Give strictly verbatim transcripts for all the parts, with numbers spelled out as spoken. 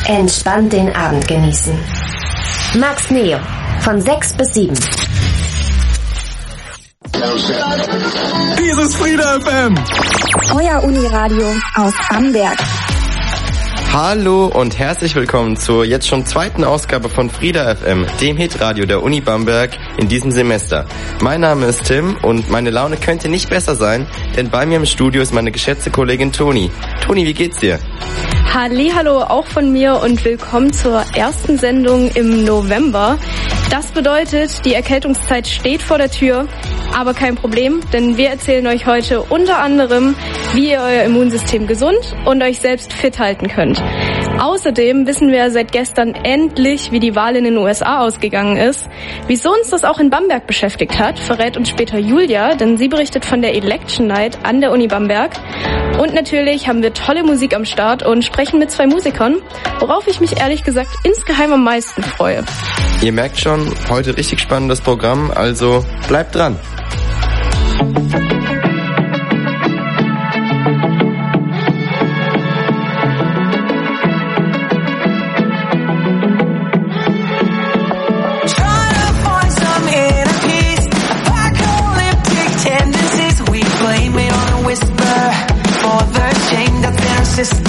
Entspannt den Abend genießen. Max Neo, von sechs bis sieben. Dieses Frieda F M. Euer Uniradio aus Bamberg. Hallo und herzlich willkommen zur jetzt schon zweiten Ausgabe von Frieda F M, dem Hitradio der Uni Bamberg in diesem Semester. Mein Name ist Tim und meine Laune könnte nicht besser sein, denn bei mir im Studio ist meine geschätzte Kollegin Toni. Toni, wie geht's dir? Hallihallo auch von mir und willkommen zur ersten Sendung im November. Das bedeutet, die Erkältungszeit steht vor der Tür, aber kein Problem, denn wir erzählen euch heute unter anderem, wie ihr euer Immunsystem gesund und euch selbst fit halten könnt. Außerdem wissen wir seit gestern endlich, wie die Wahl in den U S A ausgegangen ist. Wieso uns das auch in Bamberg beschäftigt hat, verrät uns später Julia, denn sie berichtet von der Election Night an der Uni Bamberg. Und natürlich haben wir tolle Musik am Start und sprechen mit zwei Musikern, worauf ich mich ehrlich gesagt insgeheim am meisten freue. Ihr merkt schon, heute richtig spannendes Programm, also bleibt dran. System.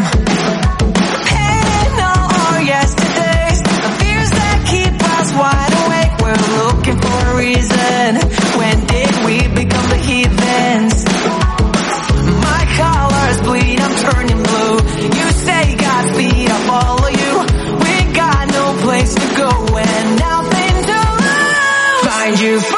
Hey, no, our yesterdays, the fears that keep us wide awake. We're looking for a reason. When did we become the heathens? My colors bleed, I'm turning blue. You say Godspeed, I'll follow you. We got no place to go and nothing to lose. Find you for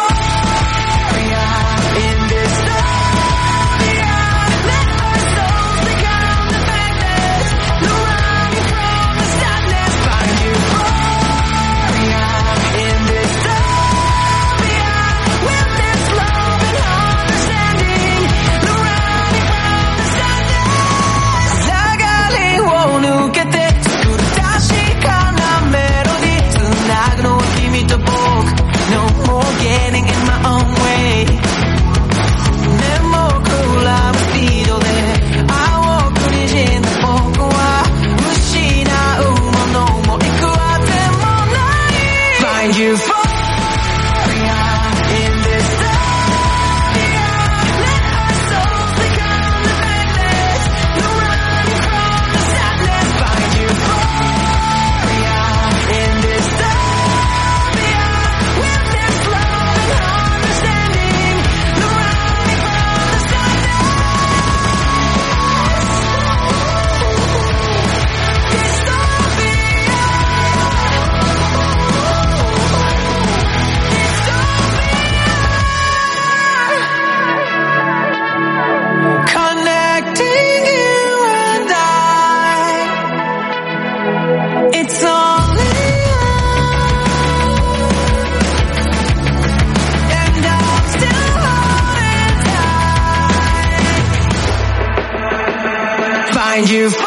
find you for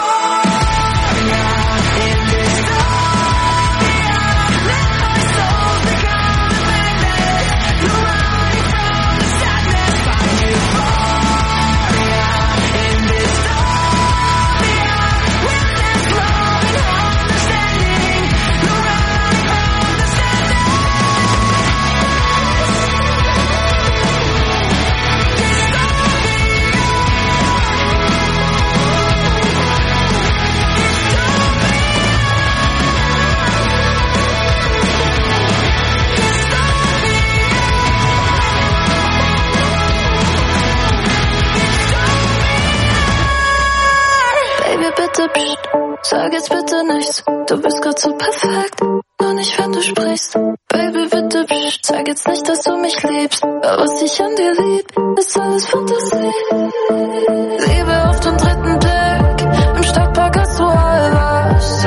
sag jetzt bitte nichts, du bist grad so perfekt, nur nicht wenn du sprichst. Baby, bitte, psch, sag jetzt nicht, dass du mich liebst, aber was ich an dir lieb, ist alles Fantasie. Liebe auf den dritten Blick, im Stadtpark hast du all was.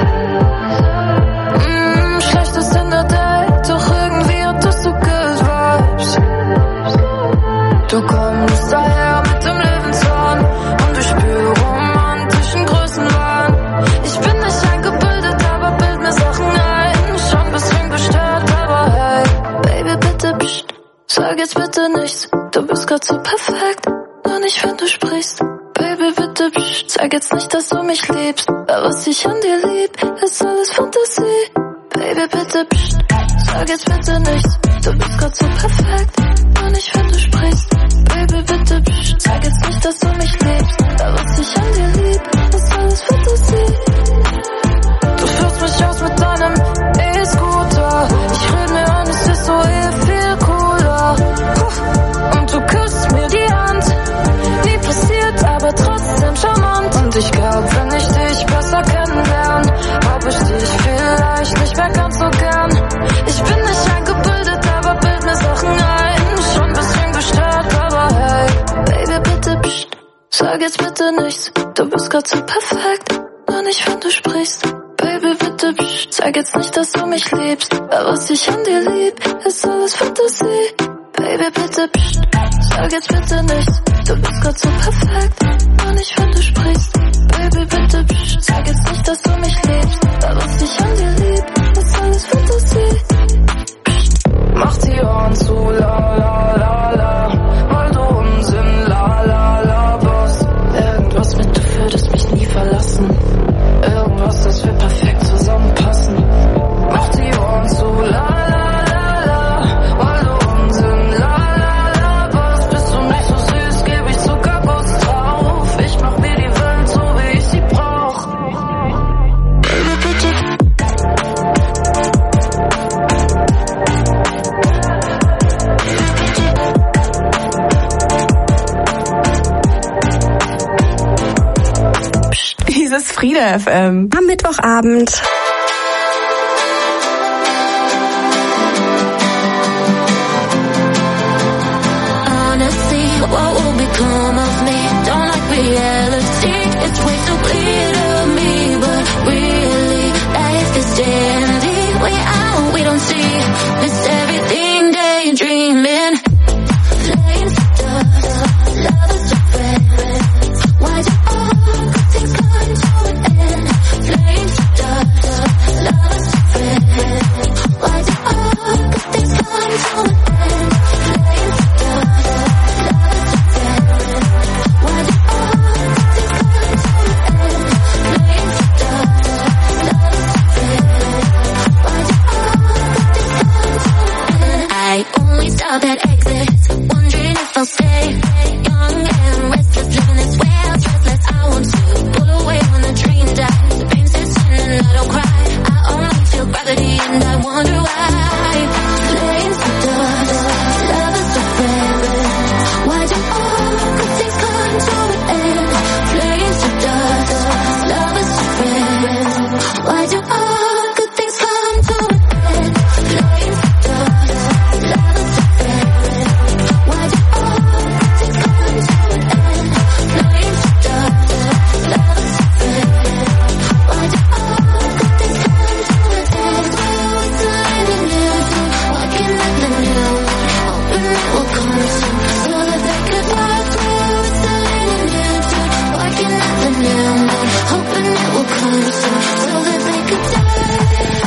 Mm, schlechtes in der Date, doch irgendwie hattest du Good Vibes. Du kommst daher mit dem Löwenzahn und ich spüre romantischen Größenwahn. Ich bin nicht eingebildet, aber bild mir Sachen ein. Schon bisschen gestört, aber hey, Baby, bitte, pst, sag jetzt bitte nichts. Du bist grad so perfekt, nur nicht wenn du sprichst. Baby, bitte, bitte, psch, sag jetzt nicht, dass du mich liebst. Weil was ich an dir lieb, ist alles Fantasie. Baby, bitte, psch, sag jetzt bitte nichts. Du bist grad so perfekt, und ich find, du sprichst. Baby, bitte, psch, sag jetzt nicht, dass du mich liebst. Weil was ich an dir lieb, ist alles Fantasie. Du führst mich aus mit deinem E-Scooter. Ich red mir an, es ist so eh viel cooler. Und du küsst mir die Hand. Nie passiert, aber trotzdem charmant. Und ich glaub, wenn ich dich besser kennenlern, hab ich dich vielleicht nicht mehr ganz so gern. Ich bin nicht eingebildet, aber bild mir Sachen ein. Schon ein bisschen gestört, aber hey. Baby, bitte, pst, sag jetzt bitte nichts. Du bist grad so perfekt, und ich find, du sprichst. Baby, bitte, psch, sag jetzt nicht, dass du mich liebst. Weil was ich an dir lieb, ist alles Fantasie. Baby, bitte, psch, sag jetzt bitte nichts. Du bist grad so perfekt, und ich find, du sprichst. Baby, bitte, psch, sag jetzt nicht, dass du mich liebst. Weil was ich an dir lieb, ist alles Fantasie. Psst. Mach die Ohren zu, la la la la, weil du Unsinn, la la la, Boss. Irgendwas mit, du würdest mich nie verlassen. Irgendwas, das wir perfekt zusammenpassen. Mach die Ohren zu, la la la la, weil du Unsinn, la la la, Boss. Bist du nicht so süß, geb ich Zuckerguss drauf. Ich mach mir die Welt so, wie ich sie brauch. Baby, bitte. Dieses Frieda F M. Am Mittwochabend. Honestly, what will become of me? Don't like reality. It's way too clear to me, but really, life is dandy. Way out, we don't see. Miss everything, daydreaming. Flames, dust, lovers, friends. Why do all good things come to an end? Flames, dust, lovers, friends. Why do all good things come to an end? Flames, dust, lovers, friends. Why do all good things come to an end? Flames, dust, lovers, friends. Why do all good things come to an end? I only stop at exits, wondering if I'll stay. Young and restless, living this way out restless. I want to pull away when the dream dies. The pain sets in and I don't cry. I only feel gravity and I wonder why. Flames to dust, lovers to friends. Why do all good things come to an end? Flames to dust, lovers to friends. Why do all good things come to an end? Flames to dust, lovers to friends. Why do all good things come to an end? Flames to dust, lovers to friends. Why do all good things come to an end? What's lining you? Walking at the new, hoping it will come soon, so that they could fly through. What's lining you? Walking at the new, hoping it will come soon, so that they could die.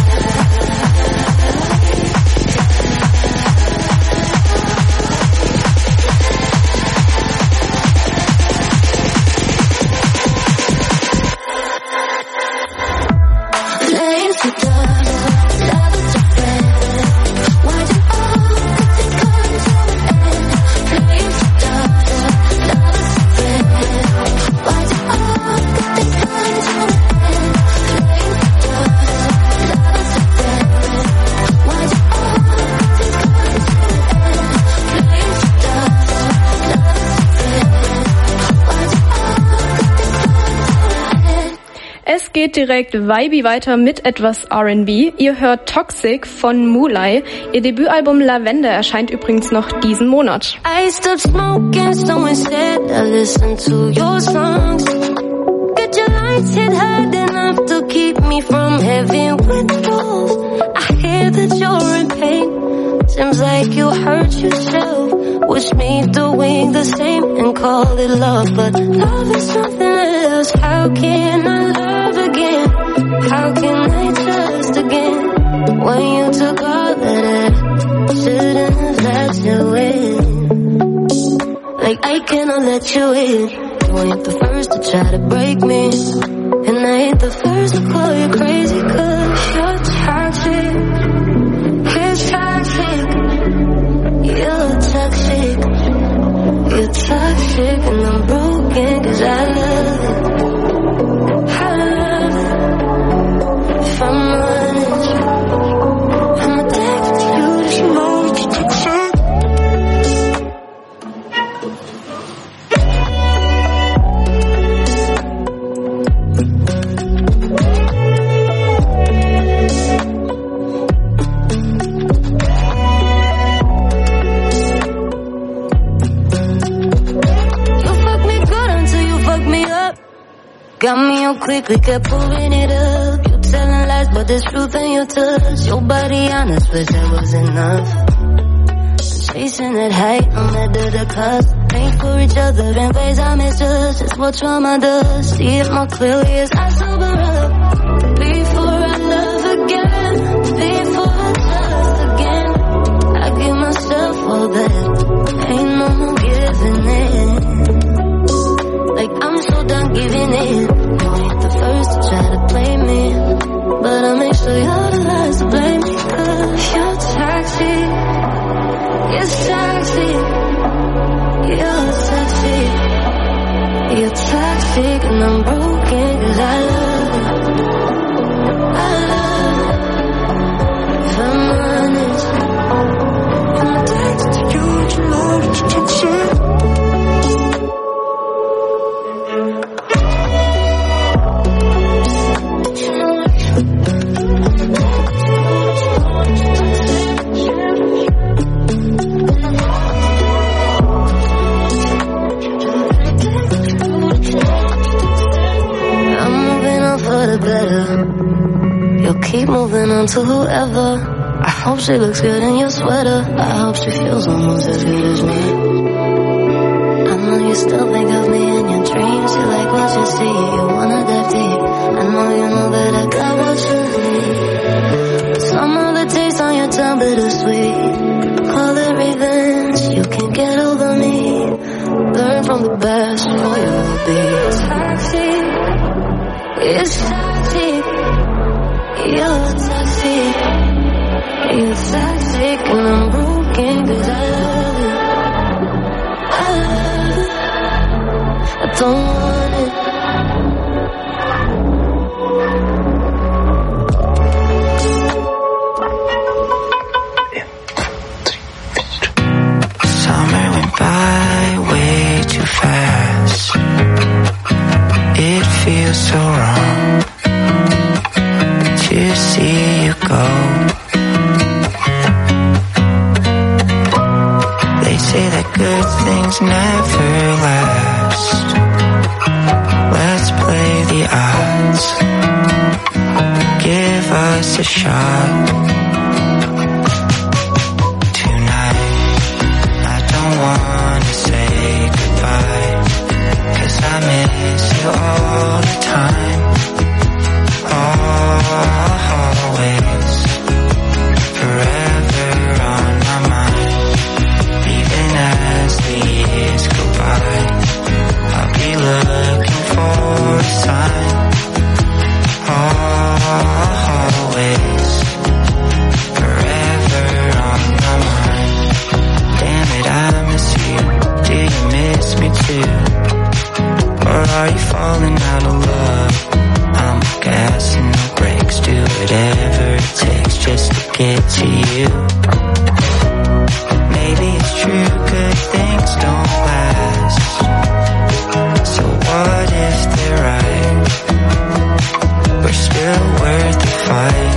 Flames to dust, lovers to friends. Why do all good things come to an end? Flames to dust, lovers to friends. Why do all good things come to an end? Flames to dust, lovers to friends. Why do all good things come to an end? Flames to dust, lovers to friends. Why do all good things come to an end? Es geht direkt vibey weiter mit etwas R and B. Ihr hört Toxic von Mulai. Ihr Debütalbum Lavender erscheint übrigens noch diesen Monat. I stopped smoking, so instead I listen to your songs. Get your lights hit hard enough to keep me from having withdrawals. I hear that you're in pain. Seems like you hurt yourself. Wish me doing the same and call it love, but love is something else. How can I love again? How can I trust again? When you took all of that, shouldn't have let you in. Like I cannot let you in. You ain't the first to try to break me, and I ain't the first to call you crazy, cause you're toxic. It's toxic. You're toxic. You're toxic, and I'm broken cause I love it. I love it. If I'm honest, I'm addicted to you, just know that you're toxic. Got me on quickly, kept pulling it up. You telling lies, but there's truth in your touch. Your body honest, but that was enough. Chasing that height, no matter the cost. Ain't for each other in ways I misjudge. Just what trauma does. See it more clearly as I sober up. Before I love again, before I trust again, I give myself all that. Ain't no more giving in. Like I'm so done giving in. You ain't the first to try to blame me, but I'll make sure you're the last to blame me, cause you're toxic. You're toxic. You're toxic. You're toxic, and I'm broken cause I love it. I love it. If I'm honest, I'm addicted to you, you know that you're toxic. Keep moving on to whoever. I hope she looks good in your sweater. I hope she feels almost as good as me. I know you still think of me in your dreams. You like what you see, you wanna dive deep. I know you know that I got what you need. But some of the taste on your tongue bittersweet. Call it revenge, you can't get over me. Learn from the best, or you will be toxic. It's toxic. You're toxic, you're toxic, and I'm broken cause I love it. I love it, I don't want it. Summer went by way too fast. It feels so wrong to see you go. They say that good things never last. Let's play the odds. Give us a shot. Tonight, I don't wanna say goodbye, cause I miss you all the time. Always, forever on my mind. Even as the years go by, I'll be looking for a sign. Always, forever on my mind. Damn it, I miss you. Do you miss me too? Or are you falling out of love? I'm gassing no brakes, do whatever it takes just to get to you. Maybe it's true, good things don't last. So what if they're right? We're still worth the fight.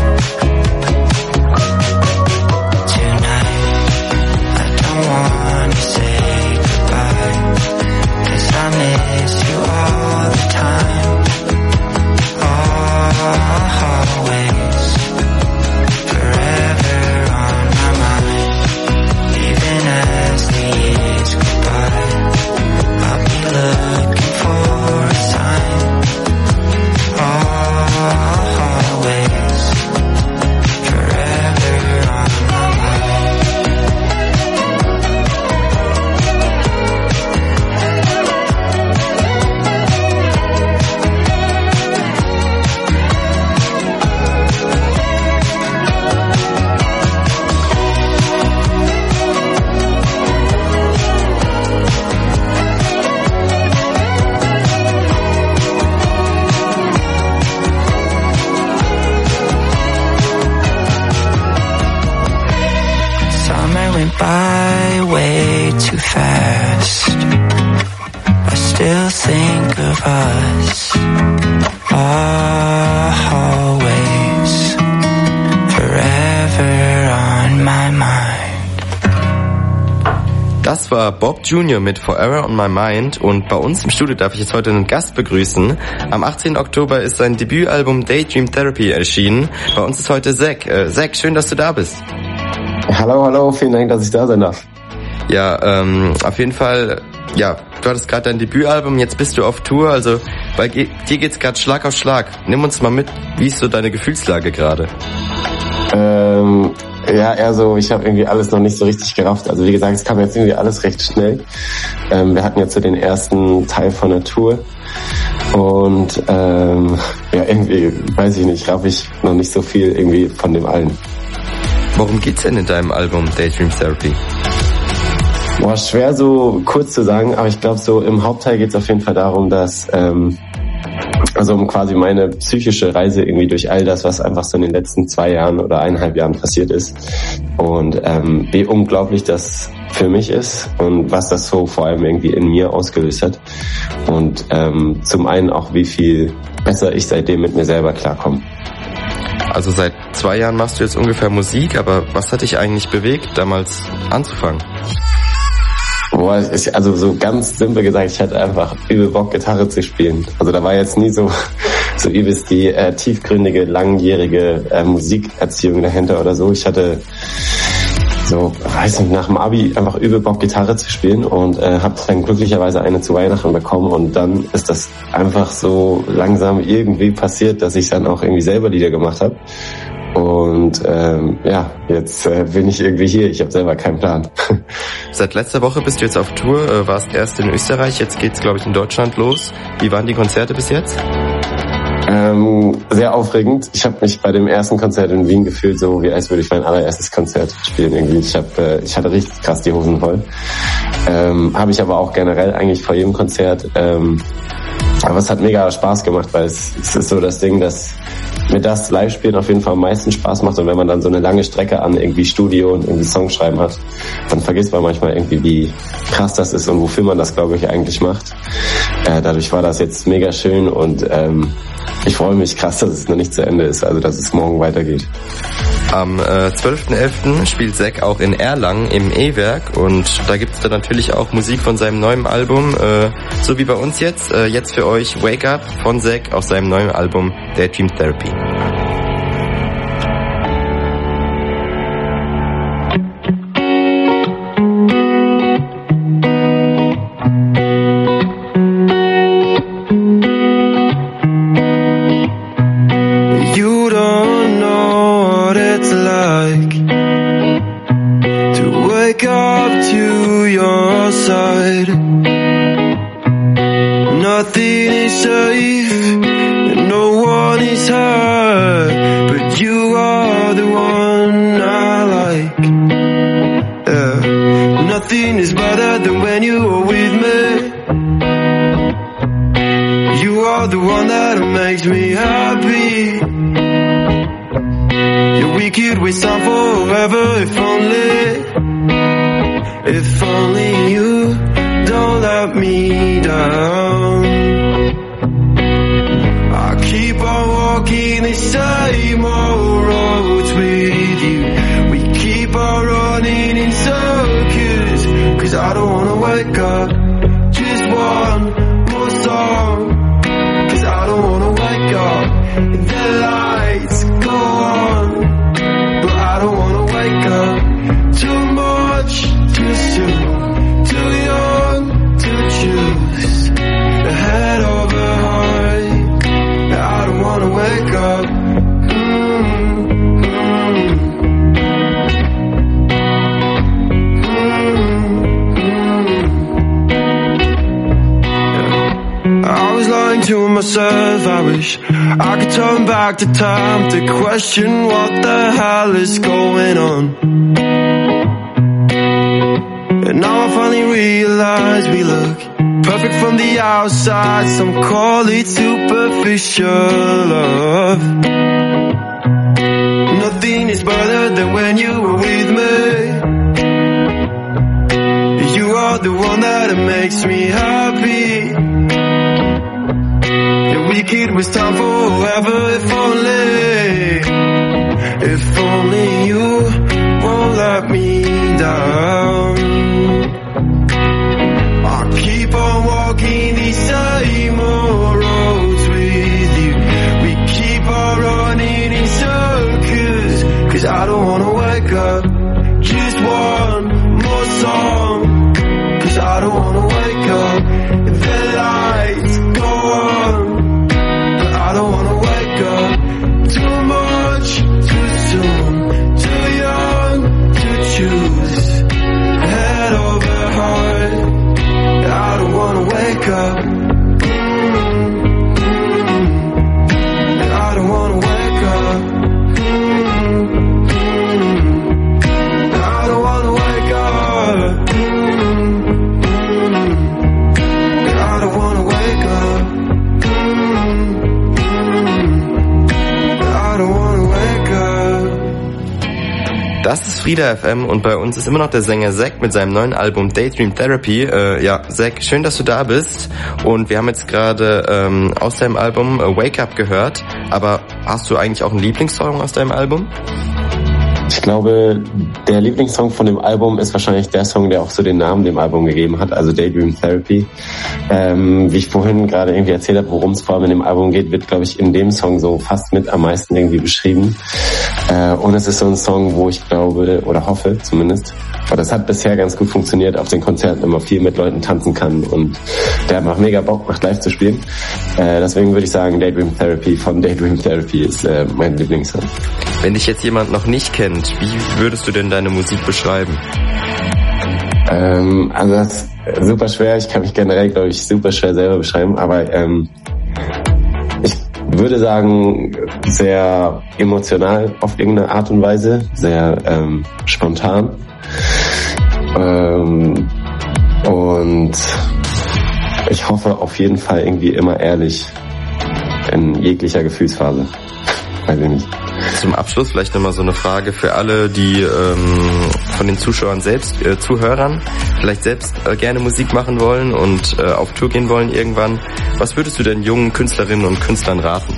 Tonight, I don't wanna say goodbye, cause I miss you all the time. Always, forever on my Summer went by way too fast. I still think of us always, forever on my mind. Das war Bob Junior mit Forever on My Mind und bei uns im Studio darf ich jetzt heute einen Gast begrüßen. Am achtzehnten Oktober ist sein Debütalbum Daydream Therapy erschienen. Bei uns ist heute Zack. Äh, Zack, schön, dass du da bist. Hallo, hallo, vielen Dank, dass ich da sein darf. Ja, ähm, auf jeden Fall, ja, du hattest gerade dein Debütalbum, jetzt bist du auf Tour, also bei dir geht's gerade Schlag auf Schlag. Nimm uns mal mit, wie ist so deine Gefühlslage gerade? Ähm, ja, eher so, ich habe irgendwie alles noch nicht so richtig gerafft. Also wie gesagt, es kam jetzt irgendwie alles recht schnell. Ähm, wir hatten jetzt so den ersten Teil von der Tour und ähm, ja, irgendwie, weiß ich nicht, raff ich noch nicht so viel irgendwie von dem allen. Worum geht's denn in deinem Album Daydream Therapy? Boah, schwer so kurz zu sagen, aber ich glaube so im Hauptteil geht's auf jeden Fall darum, dass ähm, also um quasi meine psychische Reise irgendwie durch all das, was einfach so in den letzten zwei Jahren oder eineinhalb Jahren passiert ist und ähm, wie unglaublich das für mich ist und was das so vor allem irgendwie in mir ausgelöst hat und ähm, zum einen auch wie viel besser ich seitdem mit mir selber klarkomme. Also seit zwei Jahren machst du jetzt ungefähr Musik, aber was hat dich eigentlich bewegt, damals anzufangen? Boah, ich, also so ganz simpel gesagt, ich hatte einfach übel Bock, Gitarre zu spielen. Also da war jetzt nie so so übelst die äh, tiefgründige, langjährige äh, Musikerziehung dahinter oder so. Ich hatte so, weiß nicht, nach dem Abi einfach übel Bock, Gitarre zu spielen und äh, habe dann glücklicherweise eine zu Weihnachten bekommen und dann ist das einfach so langsam irgendwie passiert, dass ich dann auch irgendwie selber Lieder gemacht habe. Und ähm, ja, jetzt äh, bin ich irgendwie hier. Ich habe selber keinen Plan. Seit letzter Woche bist du jetzt auf Tour, äh, warst erst in Österreich, jetzt geht's glaube ich in Deutschland los. Wie waren die Konzerte bis jetzt? Ähm, sehr aufregend. Ich habe mich bei dem ersten Konzert in Wien gefühlt, so wie als würde ich mein allererstes Konzert spielen irgendwie. Ich habe, äh, ich hatte richtig krass die Hosen voll. Ähm, habe ich aber auch generell eigentlich vor jedem Konzert. Ähm, aber es hat mega Spaß gemacht, weil es, es ist so das Ding, dass mir das Live-Spielen auf jeden Fall am meisten Spaß macht und wenn man dann so eine lange Strecke an irgendwie Studio und irgendwie Songschreiben hat, dann vergisst man manchmal irgendwie, wie krass das ist und wofür man das, glaube ich, eigentlich macht. Äh, dadurch war das jetzt mega schön und ähm, ich freue mich krass, dass es noch nicht zu Ende ist, also dass es morgen weitergeht. Am äh, zwölften elften spielt Zack auch in Erlangen im E-Werk und da gibt es dann natürlich auch Musik von seinem neuen Album, äh, so wie bei uns jetzt. Äh, jetzt für euch Wake Up von Zack auf seinem neuen Album Daydream Therapy. I could turn back the time to question what the hell is going on. And now I finally realize we look perfect from the outside. Some call it superficial love. Nothing is better than when you were with me. about the one that makes me happy. Yeah, we could waste time forever if only, if only you won't let me down. I'll keep on walking these same old roads with you. We keep on running in circles, 'cause I don't wanna wake up. Just one more song, 'cause I don't wanna wake up. The lights go on, but I don't wanna wake up. Too much, too soon, too young to choose. Head over heart, I don't wanna wake up. I don't wanna wake up. I don't wanna wake up. I don't wanna wake up. I don't wanna wake up. Das ist Frieda F M und bei uns ist immer noch der Sänger Zack mit seinem neuen Album Daydream Therapy. Äh, ja, Zack, schön, dass du da bist. Und wir haben jetzt gerade ähm, aus deinem Album äh, Wake Up gehört. Aber hast du eigentlich auch einen Lieblingssong aus deinem Album? Ich glaube, der Lieblingssong von dem Album ist wahrscheinlich der Song, der auch so den Namen dem Album gegeben hat, also Daydream Therapy. Ähm, wie ich vorhin gerade irgendwie erzählt habe, worum es vor allem in dem Album geht, wird, glaube ich, in dem Song so fast mit am meisten irgendwie beschrieben. Äh, und es ist so ein Song, wo ich glaube, oder hoffe zumindest, aber das hat bisher ganz gut funktioniert, auf den Konzerten immer viel mit Leuten tanzen kann und der macht mega Bock, macht live zu spielen. Äh, deswegen würde ich sagen, Daydream Therapy von Daydream Therapy ist äh, mein Lieblingssong. Wenn dich jetzt jemand noch nicht kennt, wie würdest du denn deine Musik beschreiben? Ähm, also das ist super schwer. Ich kann mich generell, glaube ich, super schwer selber beschreiben. Aber ähm, ich würde sagen, sehr emotional auf irgendeine Art und Weise. Sehr ähm, spontan. Ähm, und ich hoffe auf jeden Fall irgendwie immer ehrlich in jeglicher Gefühlsphase. Weiß ich nicht. Zum Abschluss vielleicht nochmal so eine Frage für alle, die ähm, von den Zuschauern selbst, äh, Zuhörern, vielleicht selbst äh, gerne Musik machen wollen und äh, auf Tour gehen wollen irgendwann. Was würdest du denn jungen Künstlerinnen und Künstlern raten?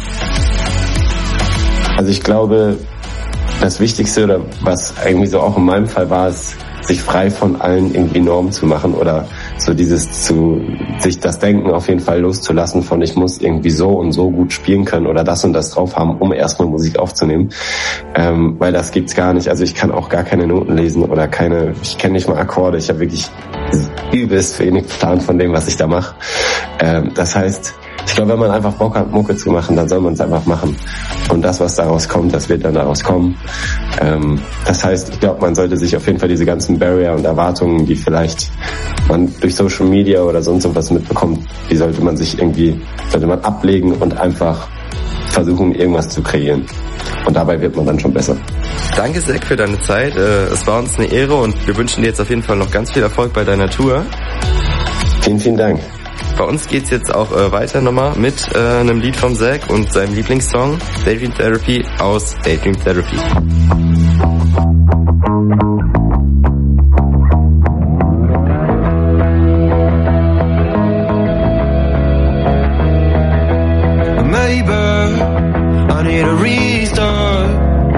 Also ich glaube, das Wichtigste oder was irgendwie so auch in meinem Fall war, ist, sich frei von allen irgendwie Normen zu machen oder so dieses zu, sich das Denken auf jeden Fall loszulassen von ich muss irgendwie so und so gut spielen können oder das und das drauf haben, um erstmal Musik aufzunehmen, ähm, weil das gibt's gar nicht. Also ich kann auch gar keine Noten lesen oder keine, ich kenne nicht mal Akkorde, ich habe wirklich übelst wenig Plan von dem, was ich da mache. Ähm, das heißt, ich glaube, wenn man einfach Bock hat, Mucke zu machen, dann soll man es einfach machen. Und das, was daraus kommt, das wird dann daraus kommen. Ähm, das heißt, ich glaube, man sollte sich auf jeden Fall diese ganzen Barrier und Erwartungen, die vielleicht man durch Social Media oder sonst was mitbekommt, die sollte man sich irgendwie, sollte man ablegen und einfach versuchen, irgendwas zu kreieren. Und dabei wird man dann schon besser. Danke, Zack, für deine Zeit. Es war uns eine Ehre und wir wünschen dir jetzt auf jeden Fall noch ganz viel Erfolg bei deiner Tour. Vielen, vielen Dank. Bei uns geht's jetzt auch äh, weiter nochmal mit äh, einem Lied vom Zack und seinem Lieblingssong Daydream Therapy aus Daydream Therapy. Maybe I need a restart.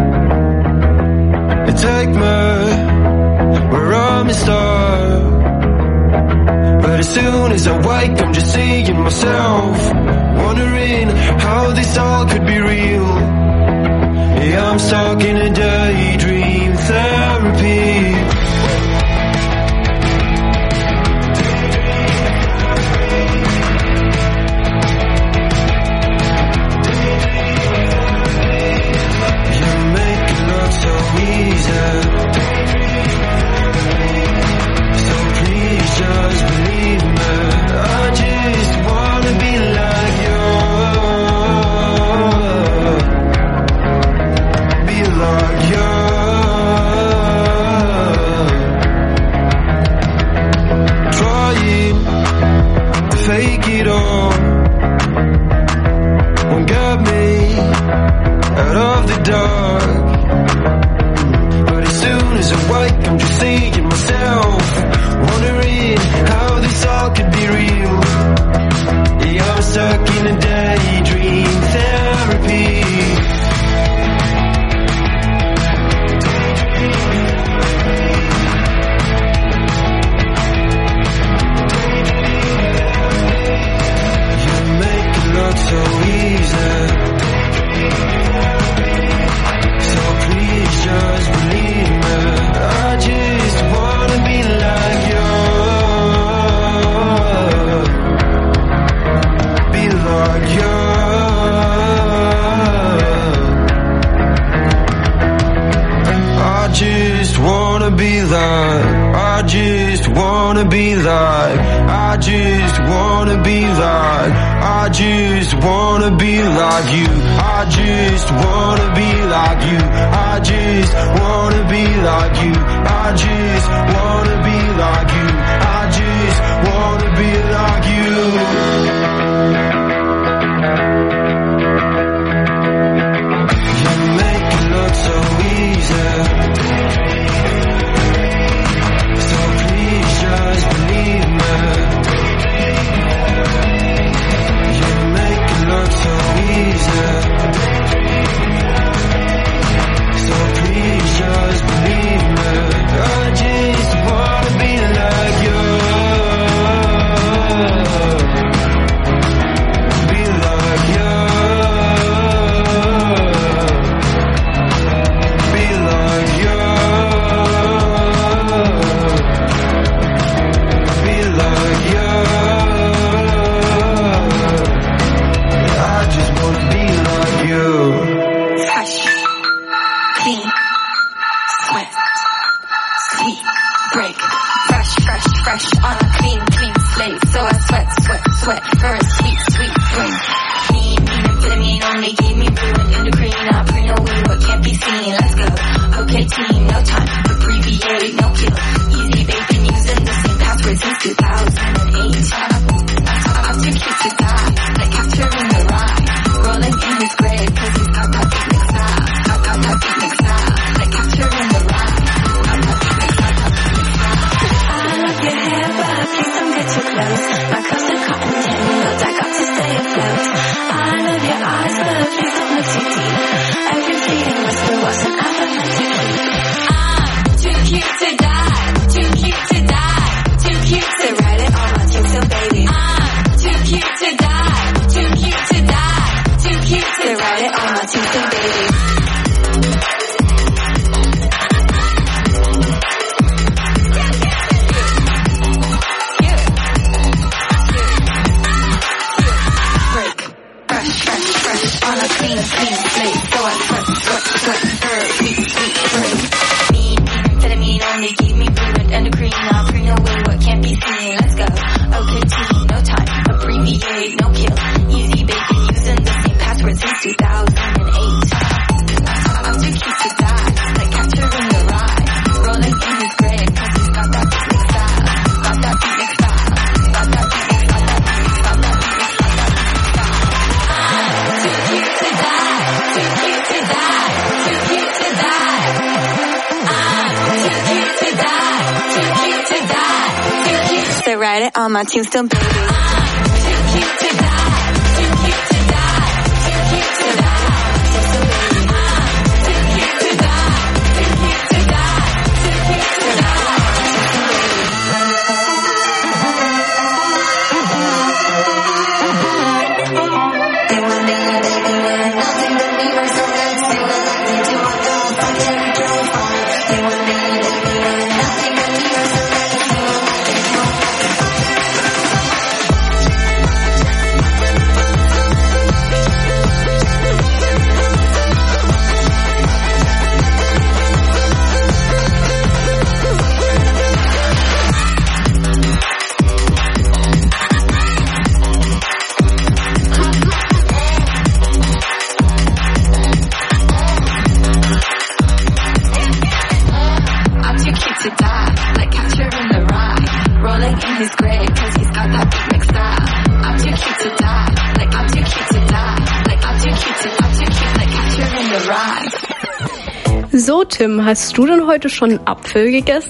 Take me where I'm a star. But as soon as I wake, I'm just seeing myself, wondering how this all could be real. Yeah, I'm stuck in a daydream therapy. You make it look so easy. So please just believe me. I just wanna be like you. Be like you. could be real. Yeah, I'm stuck in a daydream therapy. You make it look so easy. So please just believe me. I just wanna be like you. Be like you. I just wanna be like. I just wanna be like. I just wanna be like. I just wanna be like you. I just wanna be like you. I just wanna be like you. I just wanna be like you. I just wanna be like you. You make it look so easy. So please just believe me. You make it look so easy. So please just believe me. I just wanna be like you. Be like you. Be like you. Be like you. I just wanna be like you. Fresh, clean, sweat, sweet, break. Fresh, fresh, fresh on a clean, clean slate. So I sweat, sweat, sweat for a sweet, sweet break. Mean, mean, amphetamine only gave me blue and endocrine. I bring away what can't be seen. Let's go. Okay, team, no time. Abbreviate, no kill. Easy bacon using the same password since two thousand eight. I'm too cute to die. Like capturing the ride. Rolling in his grave cause he's got that big mix style. Got, got that big mix style. Like capturing the ride. Got that big mix style. Got that big mix style. I love your hair but please don't get too close. My cuffs are cotton tangled. I got to stay afloat. I love your eyes but please don't look too deep. Every fleeting whisper wasn't apathetic. I'm too cute to die. Too cute to die. Too cute to write it on my tombstone, baby. I'm too cute to die. Too cute to die. Too cute to write it on my tombstone, baby. Break. Fresh, fresh, fresh on a clean, clean slate. So I sweat, sweat, sweat for a sweet, sweet break. Mean, mean, amphetamine only gave me blue and endocrine. I'll bring away what can't be seen. Let's go. Okay, team, no time. Abbreviate, no kill. Easy bacon using the same password since two thousand eight. I'm too cute to die. Like capturing the ride. Rolling in his grave cause he's got that big mix style. Got that big mix style. Got that big mix, got that big mix, got that big mix, got that big mix style. I'm too cute to die. Too cute to die. Too cute to die. I'm too cute to die. Too cute to die. Too cute to write it on my tombstone, baby. I'm too cute to die. Too cute to die. Too cute to die. Tombstone, baby. I'm too cute to die. Too cute to die. Too cute to die. Tombstone, baby. They were there, they were nothing but we were so good. They were like to our dog, fuck every girl fun. They were there, they were nothing but we were so good. They were like to our So, Tim, hast du denn heute schon Apfel gegessen?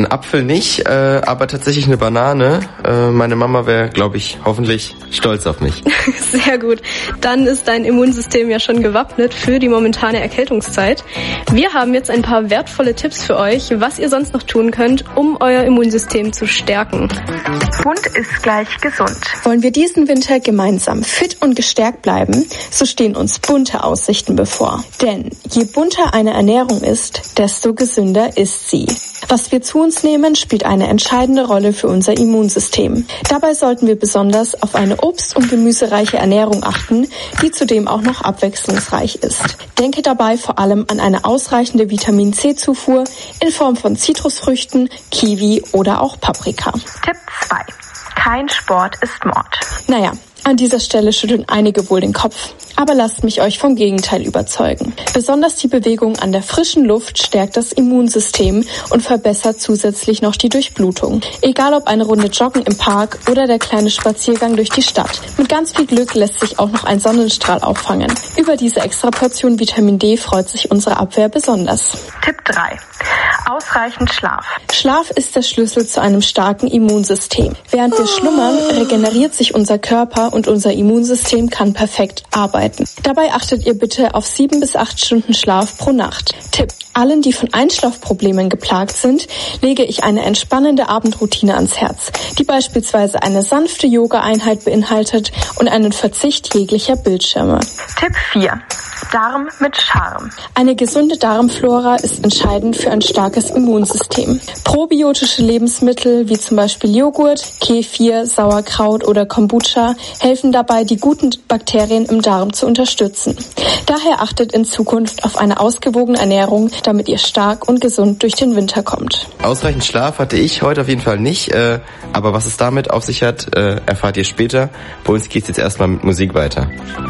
ein Apfel nicht, äh, aber tatsächlich eine Banane. Äh, meine Mama wäre, glaube ich, hoffentlich stolz auf mich. Sehr gut. Dann ist dein Immunsystem ja schon gewappnet für die momentane Erkältungszeit. Wir haben jetzt ein paar wertvolle Tipps für euch, was ihr sonst noch tun könnt, um euer Immunsystem zu stärken. Bunt ist gleich gesund. Wollen wir diesen Winter gemeinsam fit und gestärkt bleiben, so stehen uns bunte Aussichten bevor. Denn je bunter eine Ernährung ist, desto gesünder ist sie. Was wir zu uns nehmen, spielt eine entscheidende Rolle für unser Immunsystem. Dabei sollten wir besonders auf eine obst- und gemüsereiche Ernährung achten, die zudem auch noch abwechslungsreich ist. Denke dabei vor allem an eine ausreichende Vitamin-C-Zufuhr in Form von Zitrusfrüchten, Kiwi oder auch Paprika. Tipp zwei. Kein Sport ist Mord. Naja, an dieser Stelle schütteln einige wohl den Kopf. Aber lasst mich euch vom Gegenteil überzeugen. Besonders die Bewegung an der frischen Luft stärkt das Immunsystem und verbessert zusätzlich noch die Durchblutung. Egal ob eine Runde Joggen im Park oder der kleine Spaziergang durch die Stadt. Mit ganz viel Glück lässt sich auch noch ein Sonnenstrahl auffangen. Über diese extra Portion Vitamin D freut sich unsere Abwehr besonders. Tipp drei. Ausreichend Schlaf. Schlaf ist der Schlüssel zu einem starken Immunsystem. Während wir schlummern, regeneriert sich unser Körper und unser Immunsystem kann perfekt arbeiten. Dabei achtet ihr bitte auf sieben bis acht Stunden Schlaf pro Nacht. Tipp: Allen, die von Einschlafproblemen geplagt sind, lege ich eine entspannende Abendroutine ans Herz, die beispielsweise eine sanfte Yoga-Einheit beinhaltet und einen Verzicht jeglicher Bildschirme. Tipp vier. Darm mit Charme. Eine gesunde Darmflora ist entscheidend für ein starkes Immunsystem. Probiotische Lebensmittel wie zum Beispiel Joghurt, Kefir, Sauerkraut oder Kombucha helfen dabei, die guten Bakterien im Darm zu unterstützen. Daher achtet in Zukunft auf eine ausgewogene Ernährung, damit ihr stark und gesund durch den Winter kommt. Ausreichend Schlaf hatte ich heute auf jeden Fall nicht, äh, aber was es damit auf sich hat, äh, erfahrt ihr später. Bei uns geht's jetzt erstmal mit Musik weiter.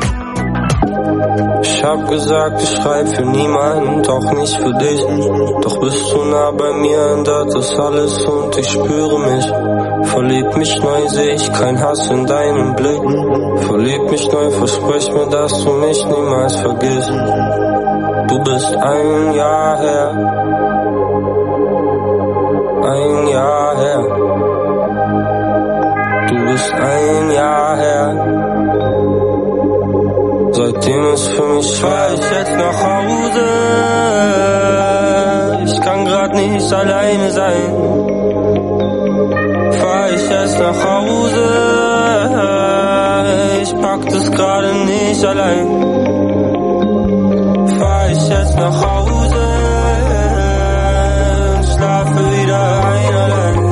Ich hab gesagt, ich schreib für niemanden, doch nicht für dich. Doch bist du nah bei mir, ändert das alles und ich spüre mich. Verlieb mich neu, seh ich kein Hass in deinem Blick. Verlieb mich neu, versprich mir, dass du mich niemals vergisst. Du bist ein Jahr her, ein Jahr her. Du bist ein Jahr her. Seitdem ist für mich schwer, ich jetzt nach Hause. Ich kann grad nicht alleine sein. Fahr ich jetzt nach Hause. Ich pack das gerade nicht allein. Fahr ich jetzt nach Hause. Schlafe wieder ein allein.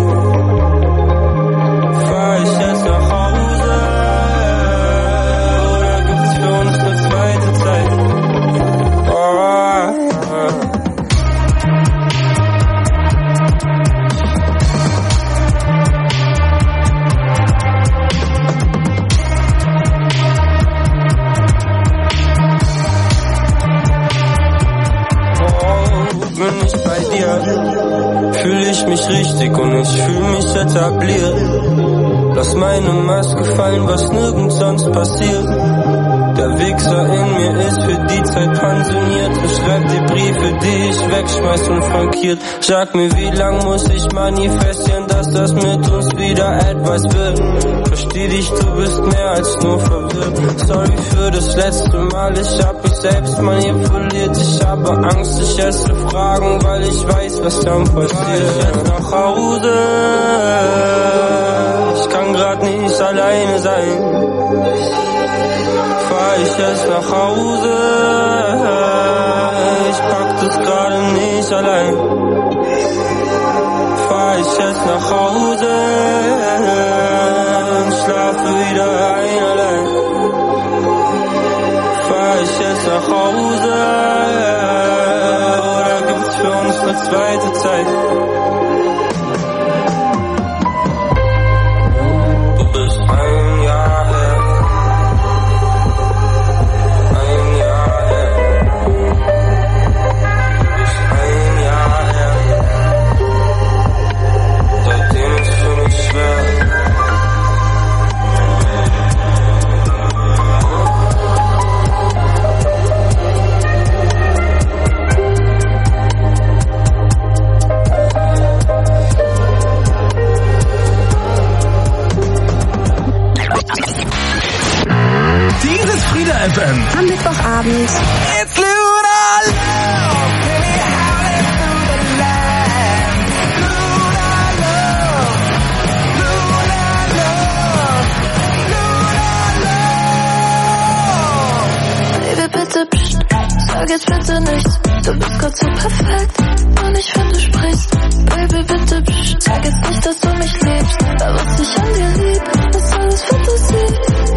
Fahr ich jetzt nach Hause. Fühl ich mich richtig und ich fühl mich etabliert. Lass meine Maske fallen, was nirgends sonst passiert. Der Wichser in mir ist für die Zeit pensioniert. Ich schreib die Briefe, die ich wegschmeiß und frankiert. Sag mir, wie lang muss ich manifestieren, dass das mit uns wieder etwas wird. Versteh dich, du bist mehr als nur verwirrt. Sorry für das letzte Mal, ich hab mich selbst manipuliert. Ich habe Angst, ich esse Fragen, weil ich weiß, was dann passiert. Ich jetzt nach Hause, ich kann grad nicht alleine sein. Fahr ich jetzt nach Hause, ich pack das gerade nicht allein. Fahr ich jetzt nach Hause, schlafe wieder ein allein. Fahr ich jetzt nach Hause, oder gibt's für uns eine zweite Zeit? Du bist ein Jahr her. Abend. It's Lunar Love, baby, howling through the land. Lunar Love, Lunar Love, Lunar Love. Baby, bitte, pst, sag jetzt bitte nichts. Du bist grad so perfekt und ich find, du sprichst. Baby, bitte, pst, sag jetzt nicht, dass du mich liebst. Weil was ich an dir lieb, ist alles Fantasie.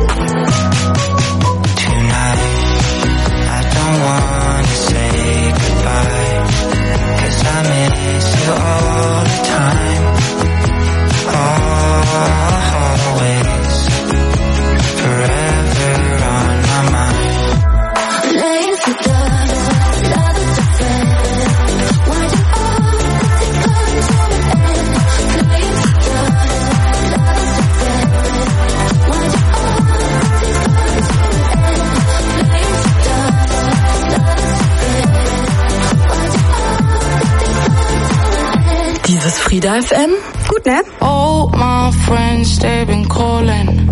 Tonight, I don't wanna say goodbye, 'cause I miss you all the time. Always, forever on my mind. Laying for dust, love is the friend. Why do all the things come to an end? Laying for dust, love is the friend. Why do all the things come to an end? Laying for dust, love is the friend. Why do all the things come to an end? Dieses Frieda F M? Gut, ne? All my friends, they've been calling.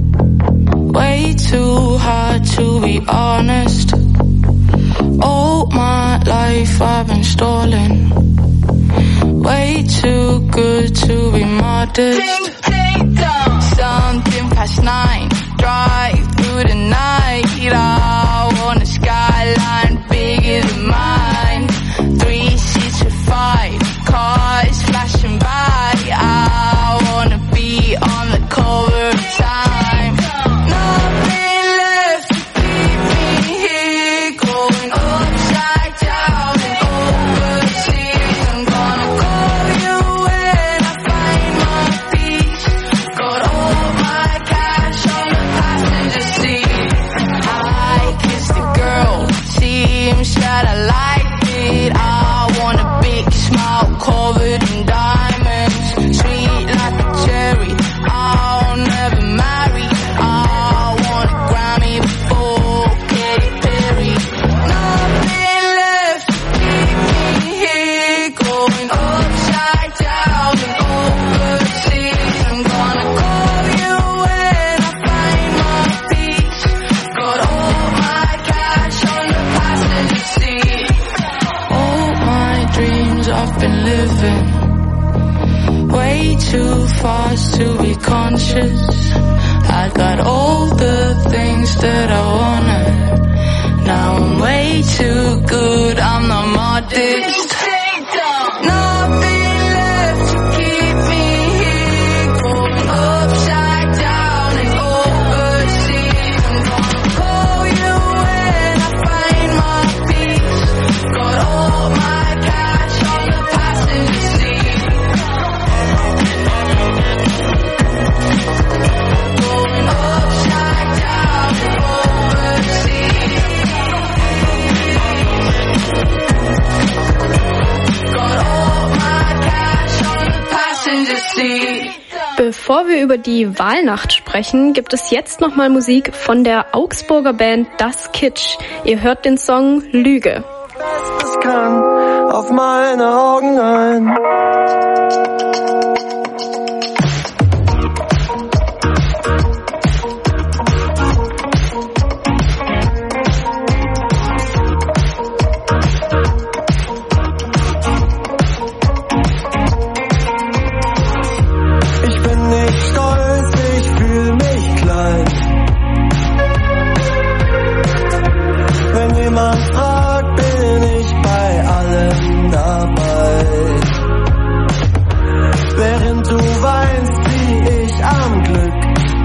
Way too hard to be honest. All my life I've been stalling. Way too good to be modest. Ding, ding, dong. Something past nine. Drive through the night. I want a skyline bigger than mine. Three seats of five. Cars flashing by. I wanna be on the cover of Time. Nothing left to keep me here, going upside down and overseas. I'm gonna call you when I find my peace. Got all my cash on the passenger seat. I kissed the girl, seems that I liked it. I want a big smile covered in diamonds, sweet like a cherry. I'll never marry. I want a Grammy before Katy Perry. Nothing left to keep me here, going upside down and overseas. I'm gonna call you when I find my peace. Got all my cash on the passenger seat. All my dreams I've been living. Way too fast to be conscious. I got all the things that I wanted. Now I'm way too good, I'm not modest. Nothing left to keep me here, going upside down and overseas. I'm gonna call you when I find my peace. Got all my cash on the passenger seat. Going upside down and overseas. Got all my cash on the passenger seat. Bevor wir über die Wahlnacht sprechen, gibt es jetzt nochmal Musik von der Augsburger Band Das Kitsch. Ihr hört den Song Lüge. Es kann auf meine Augen ein. Ich bin nicht stolz, ich fühle mich klein. Wenn jemand fragt, bin ich bei allem dabei. Während du weinst, zieh ich am Glück.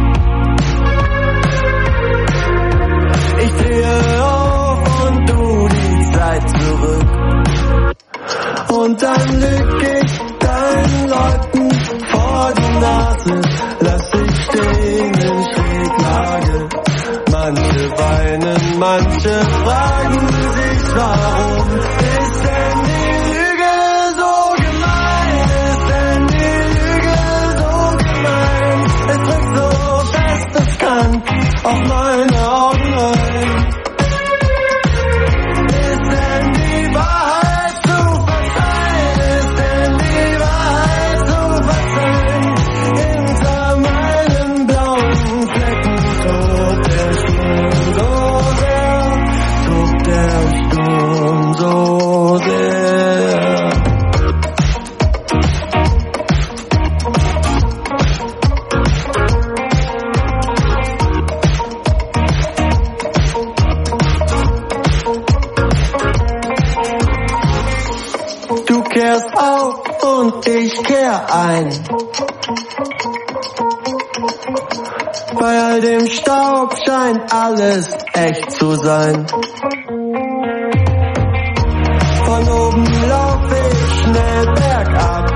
Ich drehe auf und du die Zeit zurück. Und dann lüg ich deinen Leuten vor die Nase, lass dich stehen in Schräglage. Manche weinen, manche fragen sich, warum ist denn die Lüge so gemein? Ist denn die Lüge so gemein? Es drückt so fest, es kann auf meine Augen rein. Ist denn die Wahrheit zu verzeihen? Ist denn die Wahrheit zu verzeihen? Hinter meinen blauen Flecken tot der Sturm so sehr. und ich kehr ein. Bei all dem Staub scheint alles echt zu sein. Von oben lauf ich schnell bergab,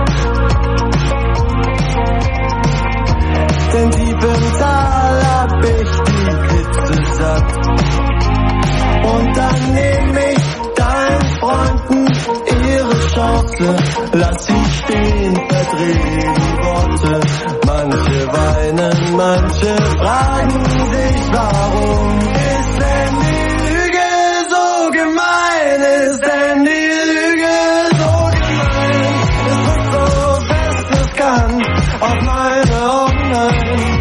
denn tief im Tal hab ich die Hitze satt. Und dann nehm ich deinen Freunden ihre Chance, lass sie stehen, verdreh die Worte. Manche weinen, manche fragen sich, warum ist denn die Lüge so gemein? Ist denn die Lüge so gemein? Es ist so fest es kann auf meine Augen ein.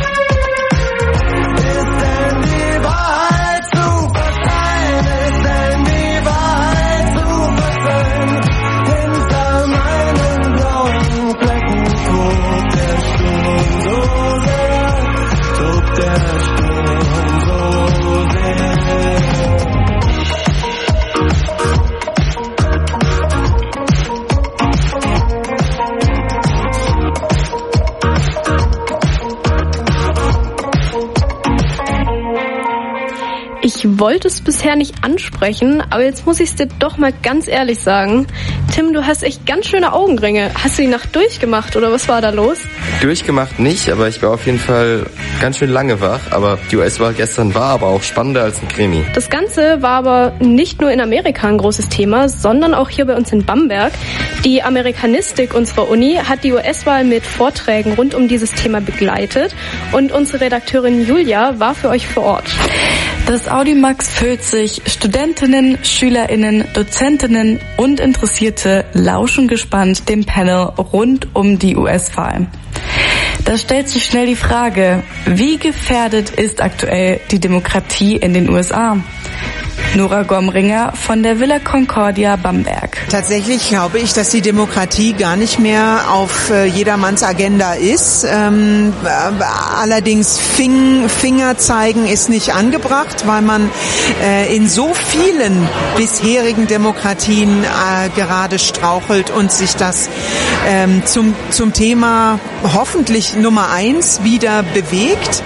Ich wollte es bisher nicht ansprechen, aber jetzt muss ich es dir doch mal ganz ehrlich sagen. Tim, du hast echt ganz schöne Augenringe. Hast du die Nacht durchgemacht oder was war da los? Durchgemacht nicht, aber ich war auf jeden Fall ganz schön lange wach. Aber die U S-Wahl gestern war aber auch spannender als ein Krimi. Das Ganze war aber nicht nur in Amerika ein großes Thema, sondern auch hier bei uns in Bamberg. Die Amerikanistik unserer Uni hat die U S-Wahl mit Vorträgen rund um dieses Thema begleitet und unsere Redakteurin Julia war für euch vor Ort. Das Audimax füllt sich. Studentinnen, SchülerInnen, Dozentinnen und Interessierte lauschen gespannt dem Panel rund um die U S-Wahl. Da stellt sich schnell die Frage, wie gefährdet ist aktuell die Demokratie in den U S A? Nora Gomringer von der Villa Concordia Bamberg. Tatsächlich glaube ich, dass die Demokratie gar nicht mehr auf äh, jedermanns Agenda ist. Ähm, äh, allerdings Fing, Finger zeigen ist nicht angebracht, weil man äh, in so vielen bisherigen Demokratien äh, gerade strauchelt und sich das ähm, zum, zum Thema hoffentlich Nummer eins wieder bewegt.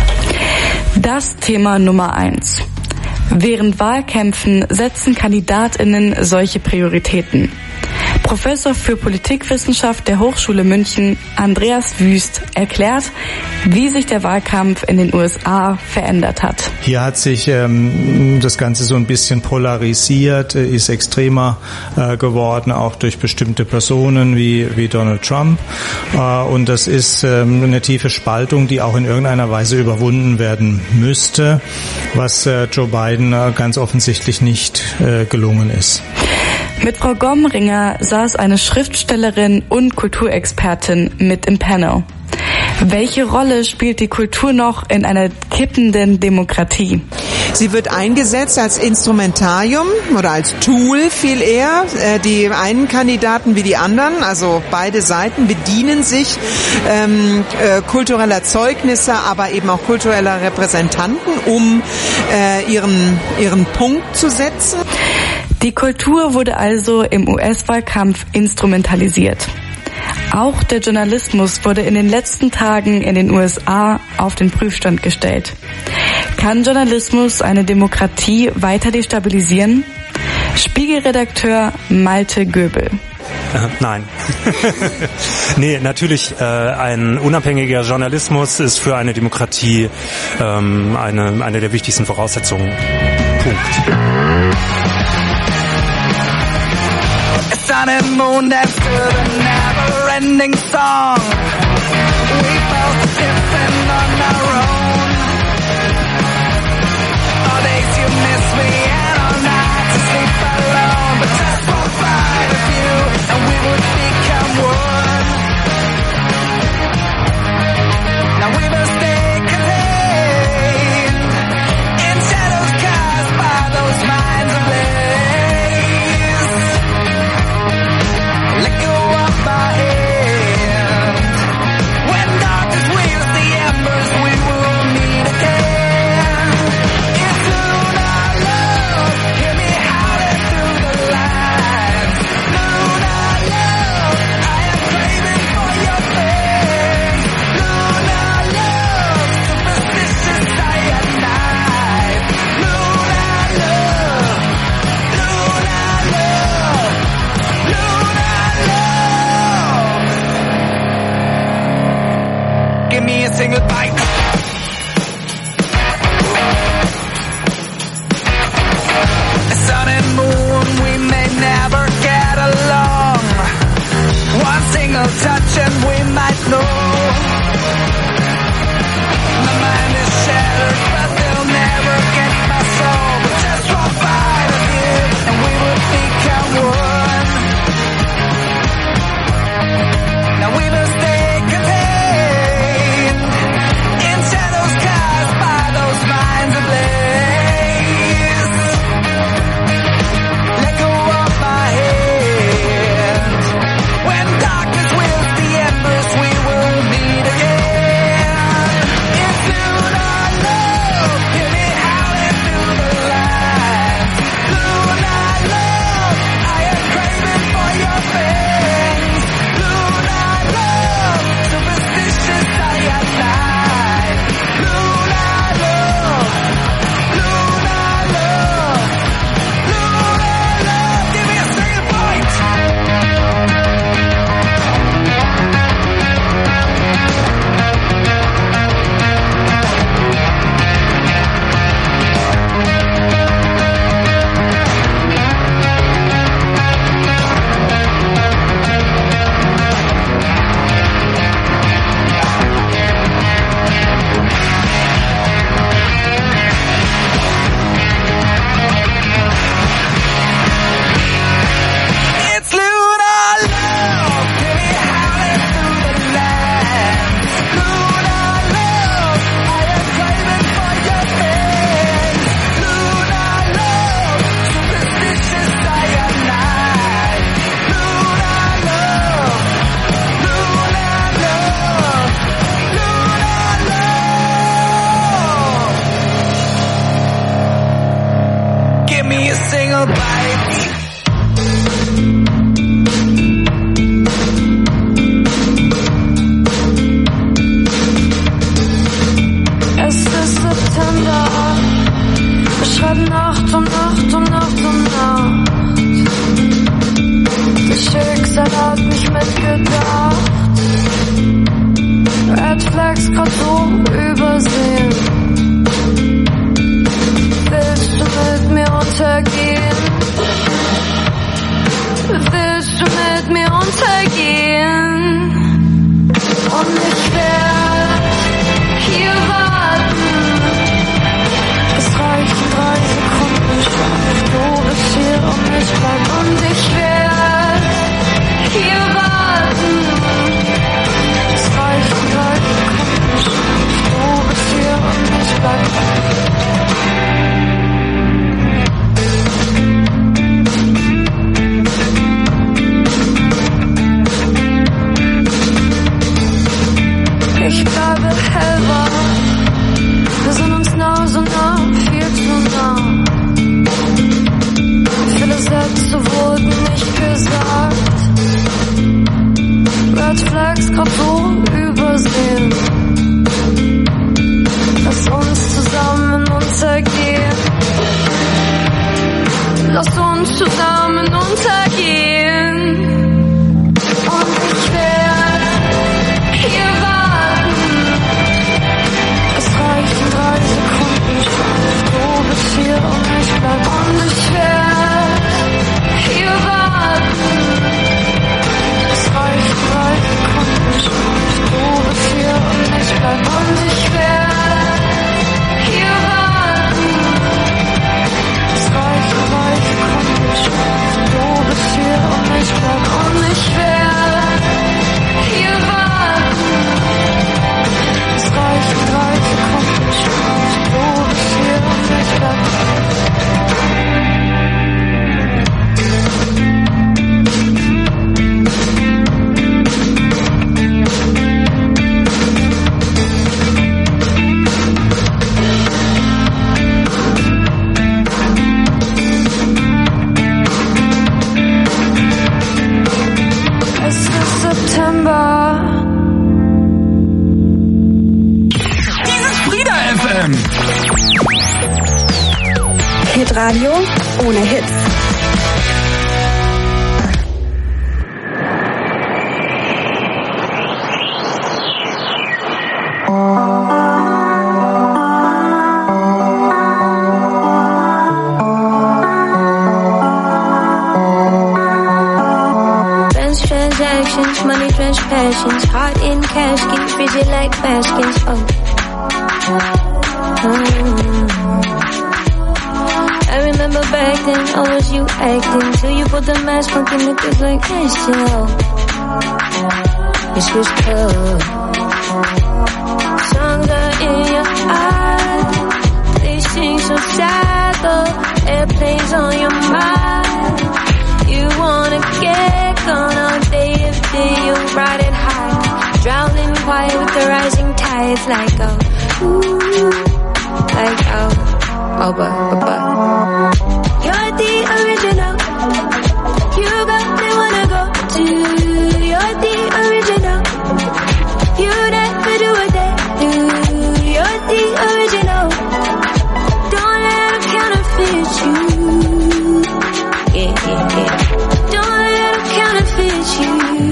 Das Thema Nummer eins. Während Wahlkämpfen setzen KandidatInnen solche Prioritäten. Professor für Politikwissenschaft der Hochschule München, Andreas Wüst, erklärt, wie sich der Wahlkampf in den U S A verändert hat. Hier hat sich ähm, das Ganze so ein bisschen polarisiert, ist extremer äh, geworden, auch durch bestimmte Personen wie, wie Donald Trump. Äh, und das ist ähm, eine tiefe Spaltung, die auch in irgendeiner Weise überwunden werden müsste, was äh, Joe Biden äh, ganz offensichtlich nicht äh, gelungen ist. Mit Frau Gomringer saß eine Schriftstellerin und Kulturexpertin mit im Panel. Welche Rolle spielt die Kultur noch in einer kippenden Demokratie? Sie wird eingesetzt als Instrumentarium oder als Tool viel eher. Die einen Kandidaten wie die anderen, also beide Seiten, bedienen sich ähm, äh, kultureller Zeugnisse, aber eben auch kultureller Repräsentanten, um äh, ihren, ihren Punkt zu setzen. Die Kultur wurde also im U S-Wahlkampf instrumentalisiert. Auch der Journalismus wurde in den letzten Tagen in den U S A auf den Prüfstand gestellt. Kann Journalismus eine Demokratie weiter destabilisieren? Spiegelredakteur Malte Göbel. Äh, nein. Nee, natürlich, äh, ein unabhängiger Journalismus ist für eine Demokratie ähm, eine, eine der wichtigsten Voraussetzungen. Punkt. Sun and moon dance to the never-ending song. We both dancing on our own. All days you miss me and all nights to sleep alone. But just for five of you and we would become one. Now we must stay contained in shadows cast by those minds ablaze. Let go of my hand. When darkness wears the embers, we will meet again. It's soon our love. Hear me howling through the light. give me a single bite. Sun and moon, we may never get along. One single touch and we might know. My mind is shattered, but they'll never get my soul. But just one bite of you, and we will become one. Now we must stay contained in shadows cast by those minds ablaze. Let go of my hand. When darkness wills the embers, we will meet again. It's lunar love, hear me howling through the light. Lunar love, I am craving for your fangs. Lunar love, superstitious I am light. Lunar love, lunar love, lunar love, give me a second point. It's lunar love, give me howling through the land. Lunar love, I am craving for your fangs. Lunar love, superstitious I am night. Lunar love, lunar love, lunar love. Give me a single bite. Es ist September, wir schreiben Nacht um Nacht um Nacht um Nacht. Das Schicksal hat nicht mitgedacht. Red Flags grad so übersehen. Willst du mit mir untergehen? Willst du mit mir untergehen? Und ich werd hier warten. Es reichen drei Sekunden Schlaf. Du bist hier und ich bleib. Und ich werd hier warten. Es reichen drei Sekunden Schlaf. Du bist hier und ich bleib. Ich bleibe hellwach. Wir sind uns nah, so nah, viel zu nah. Viele Sätze wurden nicht gesagt. Red Flags grad so übersehen. Lass uns zusammen untergehen. Lass uns zusammen untergehen. Und ich werd hier warten. Es reichen drei Sekunden Schlaf. Du bist hier und ich bleib. Und ich werd hier warten. Es reichen drei Sekunden Schlaf. Du bist hier und ich bleib. Und ich werd hier warten. Es reichen drei Sekunden Schlaf. Du bist hier und ich bleib. Und ich werd hier warten. Es reichen drei Sekunden Schlaf. Du bist hier und ich bleib. Es ist September. Dieses Frieda F M. Hitradio ohne Hits. honey fresh passions, heart in casket, frigid like baskets. Oh. Mm. I remember back then, how was you acting? Till you put the mask on, the niggas like action. Oh. It's just cold. Songs are in your eyes. They sing so sad though. Airplanes on your mind. You wanna get gone all day if day you ride it high. Drowning quiet with the rising tides like oh, ooh, like oh, oh but, but, but. You're the original. You got me wanna go to. You're the original. You never do what they do. You're the original. Don't let them counterfeit you. Yeah, yeah, yeah. Don't let them counterfeit you.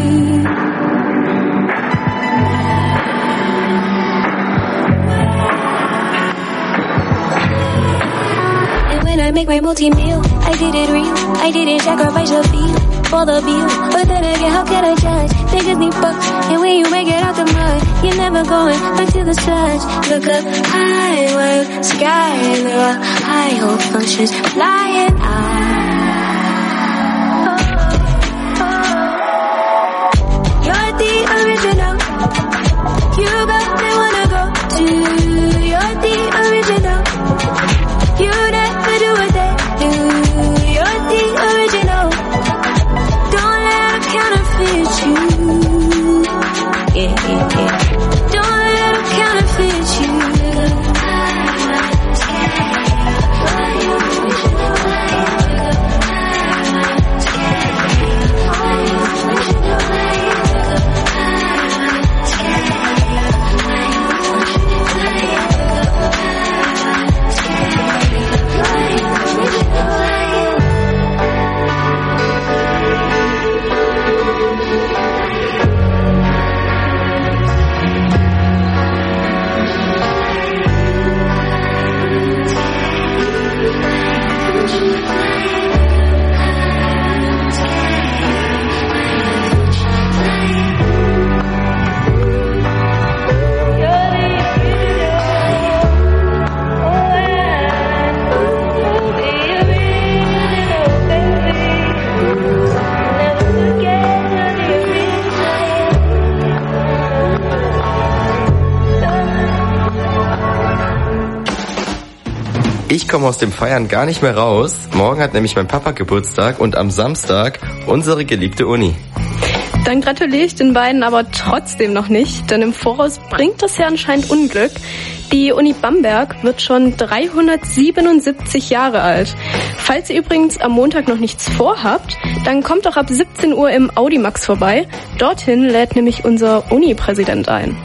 And when I make my multi-meal, I did it real. I didn't sacrifice a feel for the bill. But then again, how can I judge? They just need bucks. And when you make it out the mud, you're never going back to the sludge. Look up high, where sky, and there are high hope functions flying high. You're the original. You got me wanna go to. You're the original. You never do what they do. You're the original. Don't let them counterfeit you. Yeah, yeah, yeah. Don't let them counterfeit you. Ich komme aus dem Feiern gar nicht mehr raus. Morgen hat nämlich mein Papa Geburtstag und am Samstag unsere geliebte Uni. Dann gratuliere ich den beiden aber trotzdem noch nicht, denn im Voraus bringt das ja anscheinend Unglück. Die Uni Bamberg wird schon dreihundertsiebenundsiebzig Jahre alt. Falls ihr übrigens am Montag noch nichts vorhabt, dann kommt doch ab siebzehn Uhr im Audimax vorbei. Dorthin lädt nämlich unser Uni-Präsident ein.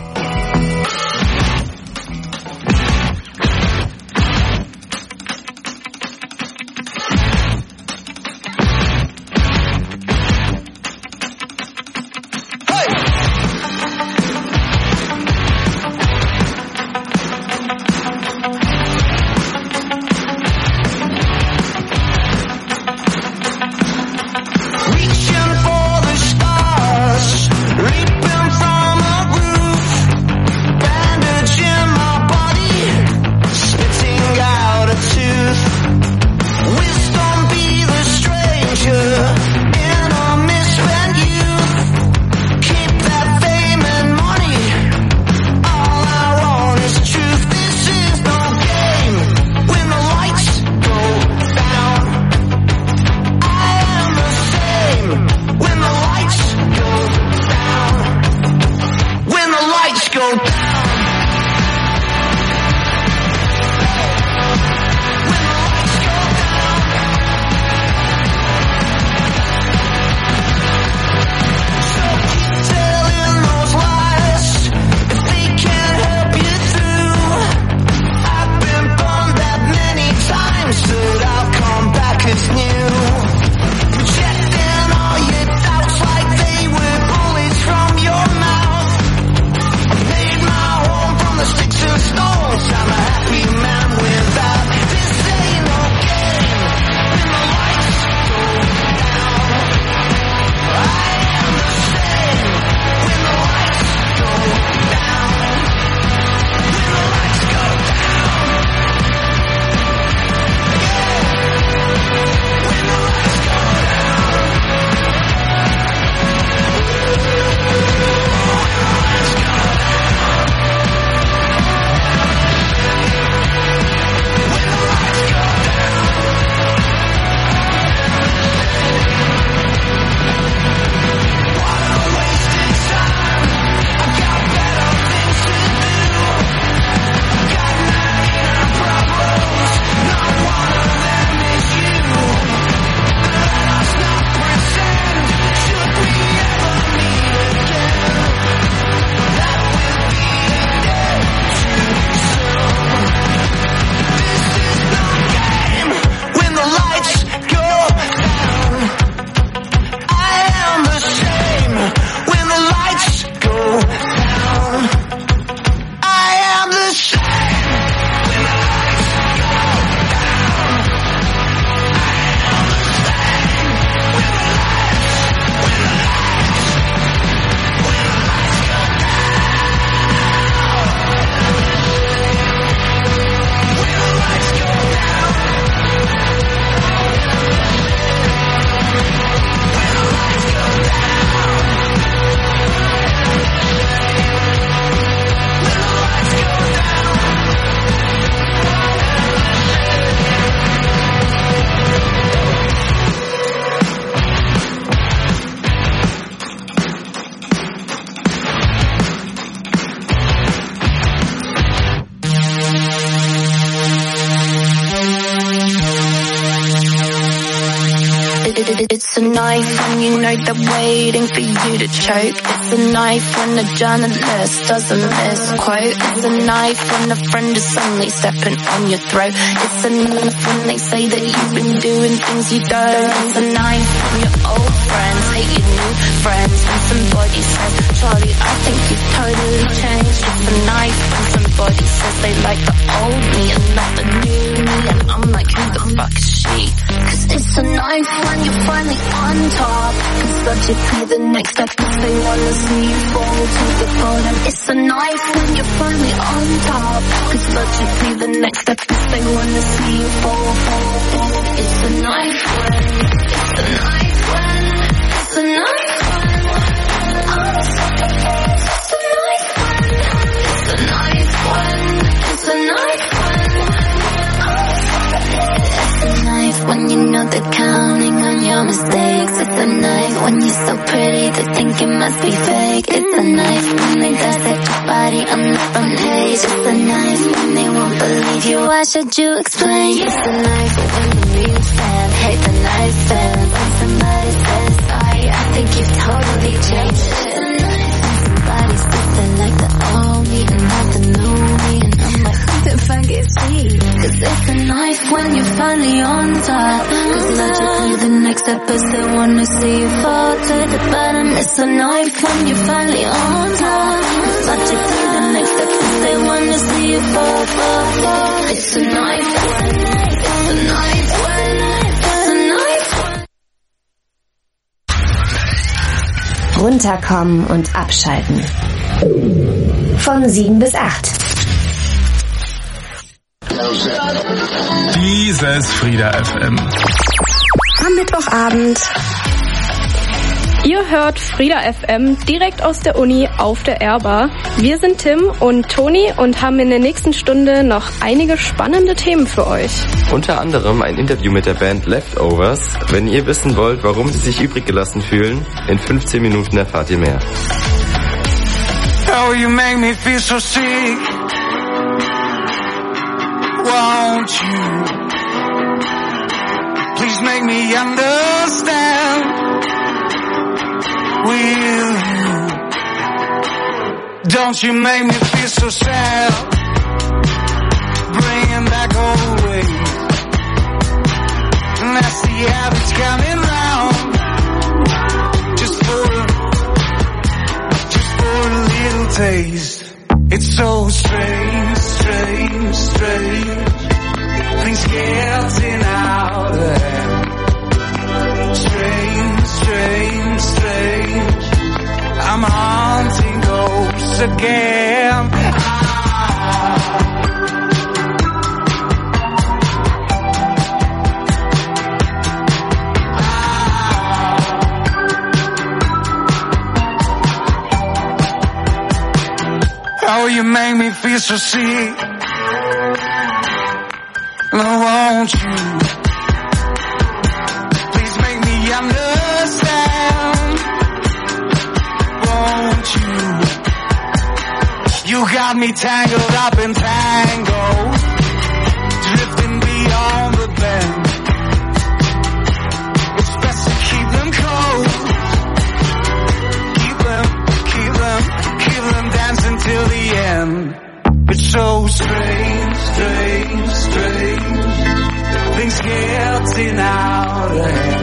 Made my It's a knife and you know they're waiting for you to choke. It's a knife when the journalist doesn't misquote. It's a knife when a friend is suddenly stepping on your throat. It's a knife when they say that you've been doing things you don't. It's a knife when your old friends hate your new friends. When somebody says, Charlie, I think you've totally changed. It's a knife when somebody says they like the old me and not the new me. And I'm like, who the fuck is she? Cause it's a knife when you're finally on top. Cause logically the next step is they wanna see you fall to the bottom. It's a knife when you're finally on top. Cause logically the next step is they wanna see you fall, fall, fall. It's a knife when, it's a knife when, it's a knife when I'm such a face. It's a knife when, it's a knife when, it's a knife when I'm such a face. It's a knife when you know they're counting on your mistakes. It's a knife when you're so pretty they think it must be fake. It's a knife when they dissect your body on the front page. It's a knife when they won't believe you. Why should you explain? It's a knife when the real fan hate the knife fan. When somebody says sorry, I think you've totally changed. It's a knife when somebody says they like the old me and not the new me. And I'm like, who the fuck is she? Cause it's a knife when you're finally on top. Cause logically the next step is they wanna see you fall to the bottom. It's a knife when you're finally on top. Cause logically the next step is they wanna see you fall, fall, fall. It's a knife, it's a knife, it's a knife when, it's a knife when. Runterkommen und abschalten. Von sieben bis acht. Dieses Frieda F M. Am Mittwochabend. Ihr hört Frieda F M direkt aus der Uni auf der Airbar. Wir sind Tim und Toni und haben in der nächsten Stunde noch einige spannende Themen für euch. Unter anderem ein Interview mit der Band Leftovers. Wenn ihr wissen wollt, warum sie sich übrig gelassen fühlen, in fünfzehn Minuten erfahrt ihr mehr. Oh, you make me feel so sick. Won't you please make me understand? Will you? Don't you make me feel so sad? Bringing back old ways. And that's the habits coming round. Just for a, just for a little taste. It's so strange, strange, strange. Things getting out of hand. Strange, strange, strange. I'm haunting ghosts again. Oh, you make me feel so sick. Oh, won't you? Please make me understand. Won't you? You got me tangled up in tango, drifting beyond the bend. It's best to keep them close. Keep them, keep them, keep them dancing till the end. It's so strange, strange, strange. Things getting out of hand.